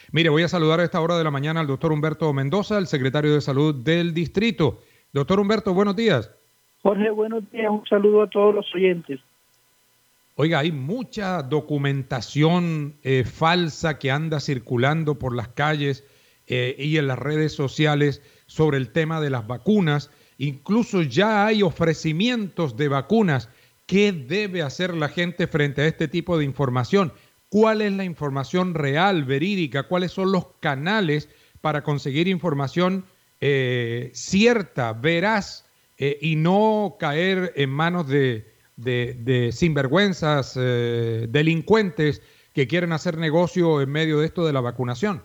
Mire, voy a saludar a esta hora de la mañana al doctor Humberto Mendoza, el secretario de Salud del distrito. Doctor Humberto, buenos días. Jorge, buenos días. Un saludo a todos los oyentes. Oiga, hay mucha documentación falsa que anda circulando por las calles y en las redes sociales sobre el tema de las vacunas. Incluso ya hay ofrecimientos de vacunas. ¿Qué debe hacer la gente frente a este tipo de información? ¿Cuál es la información real, verídica? ¿Cuáles son los canales para conseguir información cierta, veraz y no caer en manos de sinvergüenzas, delincuentes que quieren hacer negocio en medio de esto de la vacunación?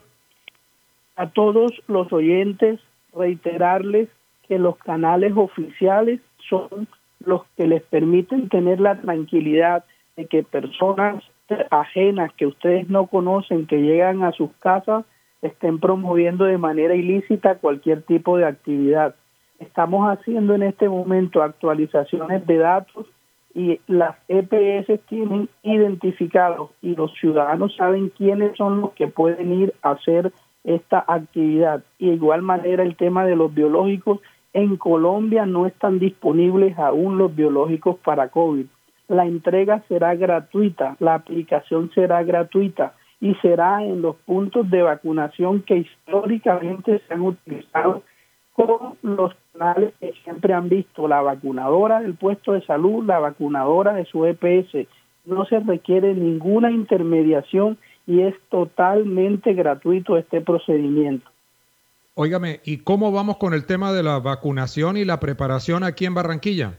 A todos los oyentes, reiterarles que los canales oficiales son los que les permiten tener la tranquilidad de que personas ajenas que ustedes no conocen, que llegan a sus casas, estén promoviendo de manera ilícita cualquier tipo de actividad. Estamos haciendo en este momento actualizaciones de datos y las EPS tienen identificados y los ciudadanos saben quiénes son los que pueden ir a hacer esta actividad. Y de igual manera el tema de los biológicos, en Colombia no están disponibles aún los biológicos para COVID. La entrega será gratuita, la aplicación será gratuita y será en los puntos de vacunación que históricamente se han utilizado con los canales que siempre han visto, la vacunadora del puesto de salud, la vacunadora de su EPS. No se requiere ninguna intermediación y es totalmente gratuito este procedimiento. Óigame, ¿y cómo vamos con el tema de la vacunación y la preparación aquí en Barranquilla?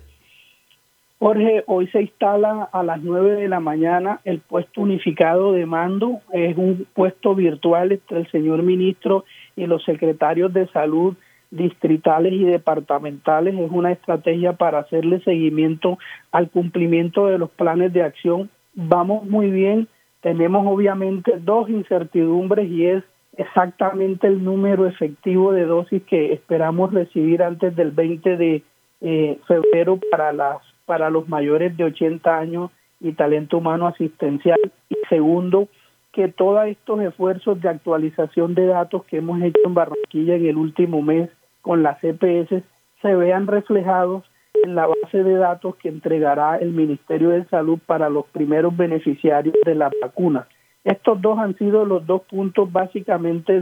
Jorge, hoy se instala a las 9 de la mañana el puesto unificado de mando. Es un puesto virtual entre el señor ministro y los secretarios de salud distritales y departamentales. Es una estrategia para hacerle seguimiento al cumplimiento de los planes de acción. Vamos muy bien. Tenemos obviamente dos incertidumbres y es exactamente el número efectivo de dosis que esperamos recibir antes del 20 de febrero para los mayores de 80 años y talento humano asistencial. Y segundo, que todos estos esfuerzos de actualización de datos que hemos hecho en Barranquilla en el último mes con las EPS se vean reflejados en la base de datos que entregará el Ministerio de Salud para los primeros beneficiarios de la vacuna. Estos dos han sido los dos puntos básicamente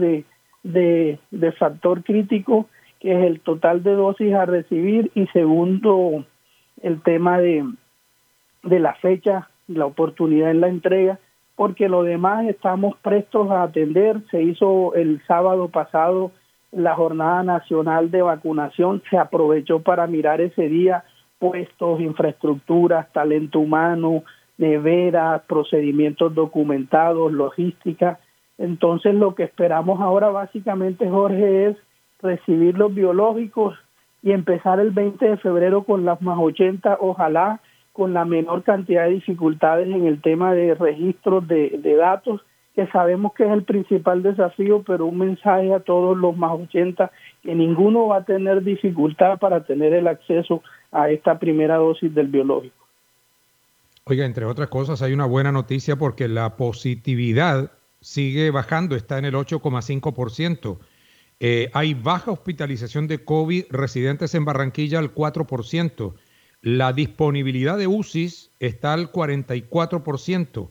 de factor crítico, que es el total de dosis a recibir y segundo, el tema de la fecha, la oportunidad en la entrega, porque lo demás estamos prestos a atender. Se hizo el sábado pasado la Jornada Nacional de Vacunación, se aprovechó para mirar ese día puestos, infraestructuras, talento humano, neveras, procedimientos documentados, logística. Entonces lo que esperamos ahora básicamente, Jorge, es recibir los biológicos y empezar el 20 de febrero con las más 80, ojalá con la menor cantidad de dificultades en el tema de registros de datos, que sabemos que es el principal desafío, pero un mensaje a todos los más 80, que ninguno va a tener dificultad para tener el acceso a esta primera dosis del biológico. Oiga, entre otras cosas, hay una buena noticia porque la positividad sigue bajando, está en el 8,5%. Hay baja hospitalización de COVID, residentes en Barranquilla al 4%. La disponibilidad de UCIs está al 44%.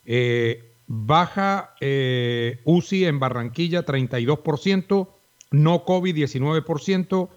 Baja UCI en Barranquilla 32%, no COVID 19%.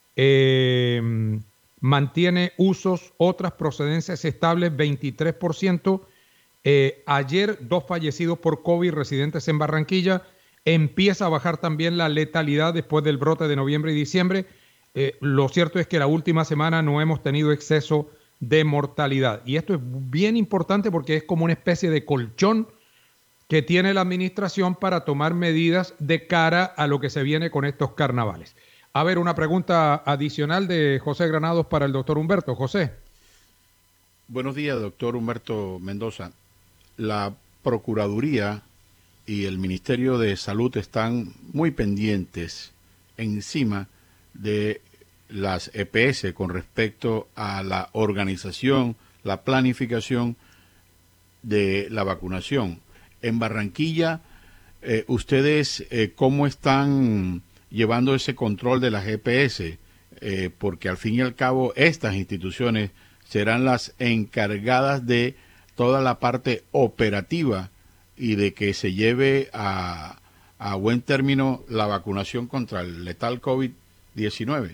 Mantiene usos, otras procedencias estables 23%. Ayer 2 fallecidos por COVID residentes en Barranquilla. Empieza a bajar también la letalidad después del brote de noviembre y diciembre. Lo cierto es que la última semana no hemos tenido exceso de mortalidad. Y esto es bien importante porque es como una especie de colchón que tiene la administración para tomar medidas de cara a lo que se viene con estos carnavales. A ver, una pregunta adicional de José Granados para el doctor Humberto. José. Buenos días, doctor Humberto Mendoza. La Procuraduría y el Ministerio de Salud están muy pendientes encima de las EPS con respecto a la organización, la planificación de la vacunación. En Barranquilla ¿Ustedes cómo están llevando ese control de las EPS? Porque al fin y al cabo estas instituciones serán las encargadas de toda la parte operativa y de que se lleve a buen término la vacunación contra el letal COVID-19.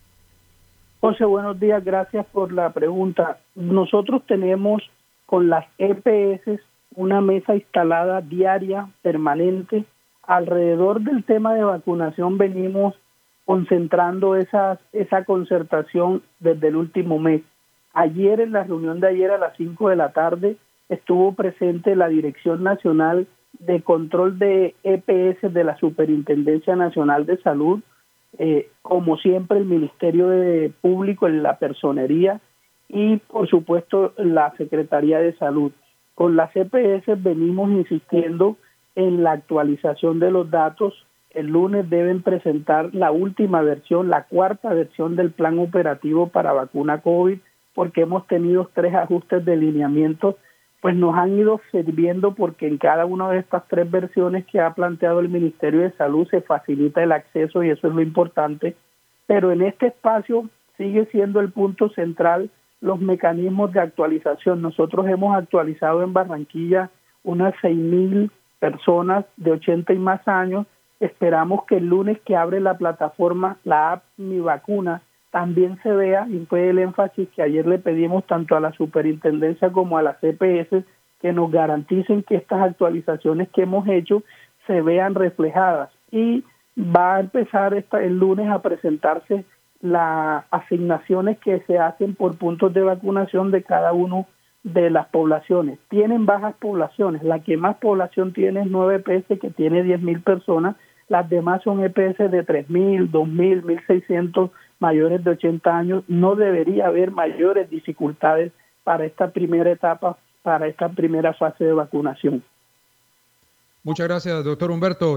José, buenos días, gracias por la pregunta. Nosotros tenemos con las EPS una mesa instalada diaria, permanente. Alrededor del tema de vacunación venimos concentrando esa concertación desde el último mes. Ayer, en la reunión de ayer a las 5 de la tarde, estuvo presente la Dirección Nacional de Control de EPS de la Superintendencia Nacional de Salud, como siempre el Ministerio de Público en la Personería y por supuesto la Secretaría de Salud. Con las EPS venimos insistiendo en la actualización de los datos. El lunes deben presentar la última versión, la cuarta versión del plan operativo para vacuna COVID, porque hemos tenido 3 ajustes de lineamientos, pues nos han ido sirviendo porque en cada una de estas 3 versiones que ha planteado el Ministerio de Salud se facilita el acceso y eso es lo importante, pero en este espacio sigue siendo el punto central los mecanismos de actualización. Nosotros hemos actualizado en Barranquilla unas 6,000 personas de 80 y más años. Esperamos que el lunes que abre la plataforma, la app Mi Vacuna, también se vea, y fue el énfasis que ayer le pedimos tanto a la superintendencia como a las EPS, que nos garanticen que estas actualizaciones que hemos hecho se vean reflejadas. Y va a empezar el lunes a presentarse las asignaciones que se hacen por puntos de vacunación de cada uno de las poblaciones. Tienen bajas poblaciones, la que más población tiene es 9 EPS, que tiene 10,000 personas, las demás son EPS de 3,000, 2,000, 1,600 mayores de 80 años. No debería haber mayores dificultades para esta primera etapa, para esta primera fase de vacunación. Muchas gracias, doctor Humberto.